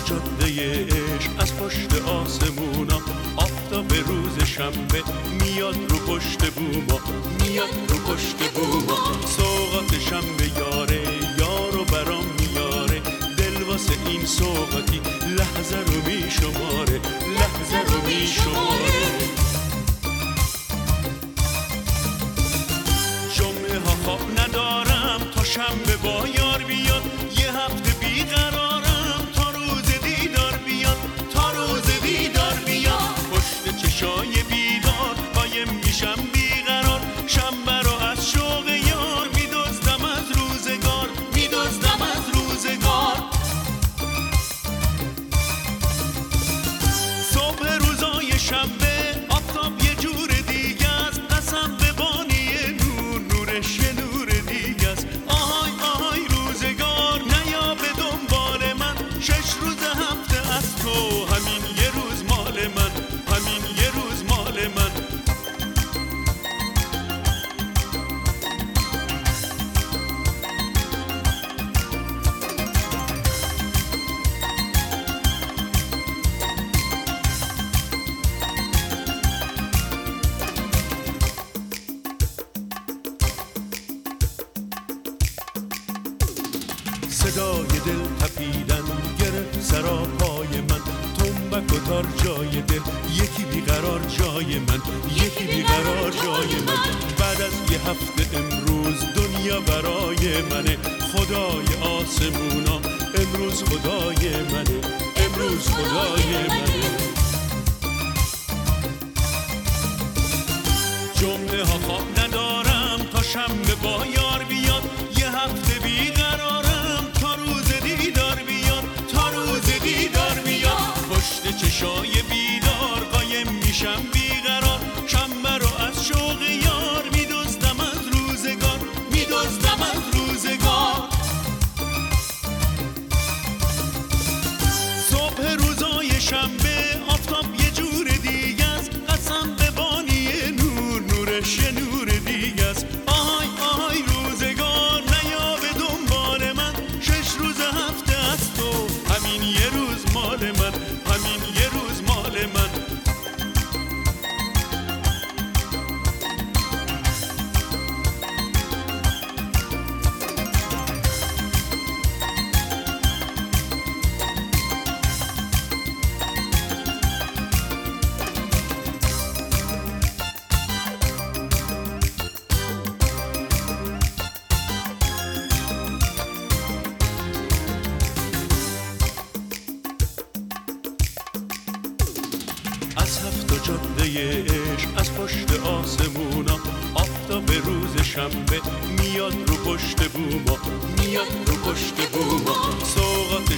جاده عشق از پشت آسمونا، آفتاب روز شنبه میاد رو پشت بوما، میاد رو پشت بوما. سوغات شنبه یاره یارو برام میاره، دل واسه این سوغاتی لحظه رو میشماره، لحظه رو میشماره. جمعه ها خواب ندارم تا شنبه با یار بیاد، یه هفته بیقرارم تا روز دیدار بیاد، تا روز دیدار بیاد. پشت چشای بیدار قایم میشم بیقرار، شنبه رو از شوق یار میدزدم از روزگار، میدزدم از روزگار. صبح روزای شنبه آفتاب یه جور دیگه است، قسم به بانی نور، نورش یه نور دیگه است. آهای آهای روزگار نیا به دنبال من، 6 روز هفته از تو همین یه روز مال من، همین یه روز مال من. صدای دل تپیدن گرفت سراپای من، تنبک و تار جای دل، یکی بیقرار جای من، یکی بیقرار جای من. بعد از یه هفته امروز دنیا برای منه، خدای آسمونا امروز خدای منه، امروز خدای منه. جمعه ها خواب ندارم تا شنبه با یار بیاد، یه هفته بیقرارم تا روز دیدار بیاد، تا روز دیدار بیاد. پشت چشای بیدار قایم میشم بیقرار، شنبه رو از شوق یار میدزدم از روزگار، میدزدم از روزگار. صبح روزای شنبه آفتاب یه جور دیگه است، قسم به بانی نور، نورش یه نور دیگه است. آهای آهای روزگار نیا به دنبال من، 6 روز هفته از تو همین یه روز مال من، همین یه روز مال من. از هفت جاده عشق از پشت آسمونا، آفتاب روز شنبه میاد رو پشت بوما، میاد رو پشت بوما. سوغات